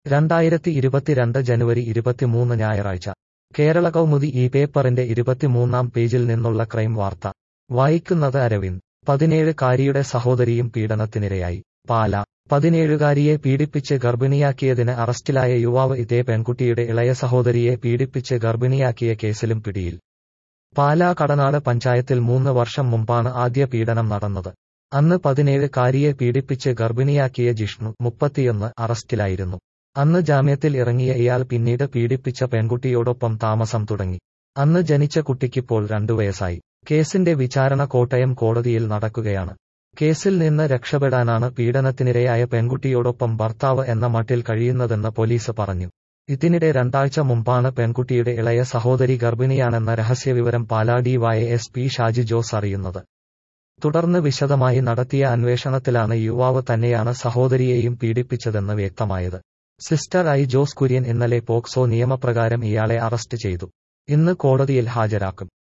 2022 ജനുവരി 23 ഞായറാഴ്ച കേരള കൗമുദി ഈ പേപ്പറിന്റെ 23-ാം പേജിൽ നിന്നുള്ള ക്രൈം വാർത്ത വായിക്കുന്നത് അരവിന്ദ്. 17-കാരിയുടെ സഹോദരിയും പീഡനത്തിനിരയായി. പാലാ. 17-കാരിയെ പീഡിപ്പിച്ച് ഗർഭിണിയാക്കിയതിന് അറസ്റ്റിലായ യുവാവ് ഇതേ പെൺകുട്ടിയുടെ ഇളയ സഹോദരിയെ പീഡിപ്പിച്ച് ഗർഭിണിയാക്കിയ കേസിലും പിടിയിൽ. പാലാ കടനാട് പഞ്ചായത്തിൽ 3 വർഷം മുമ്പാണ് ആദ്യ പീഡനം നടന്നത്. അന്ന് 17-കാരിയെ പീഡിപ്പിച്ച് ഗർഭിണിയാക്കിയ ജിഷ്ണു, 31, അറസ്റ്റിലായിരുന്നു. അന്ന് ജാമ്യത്തിൽ ഇറങ്ങിയ ഇയാൾ പിന്നീട് പീഡിപ്പിച്ച പെൺകുട്ടിയോടൊപ്പം താമസം തുടങ്ങി. അന്ന് ജനിച്ച കുട്ടിക്കിപ്പോൾ 2 വയസ്സായി. കേസിന്റെ വിചാരണ കോട്ടയം കോടതിയിൽ നടക്കുകയാണ്. കേസിൽ നിന്ന് രക്ഷപ്പെടാനാണ് പീഡനത്തിനിരയായ പെൺകുട്ടിയോടൊപ്പം ഭർത്താവ് എന്ന മട്ടിൽ കഴിയുന്നതെന്ന് പോലീസ് പറഞ്ഞു. ഇതിനിടെ 2 ആഴ്ച മുമ്പാണ് പെൺകുട്ടിയുടെ ഇളയ സഹോദരി ഗർഭിണിയാണെന്ന രഹസ്യവിവരം പാലാ ഡിവൈഎസ്പി ഷാജി ജോസ് അറിയുന്നത്. തുടർന്ന് വിശദമായി നടത്തിയ അന്വേഷണത്തിലാണ് യുവാവ് തന്നെയാണ് സഹോദരിയെയും പീഡിപ്പിച്ചതെന്ന് വ്യക്തമായത്. സിസ്റ്റർ ഐ ജോസ് കുര്യൻ ഇന്നലെ പോക്സോ നിയമപ്രകാരം ഇയാളെ അറസ്റ്റ് ചെയ്തു. ഇന്ന് കോടതിയിൽ ഹാജരാക്കും.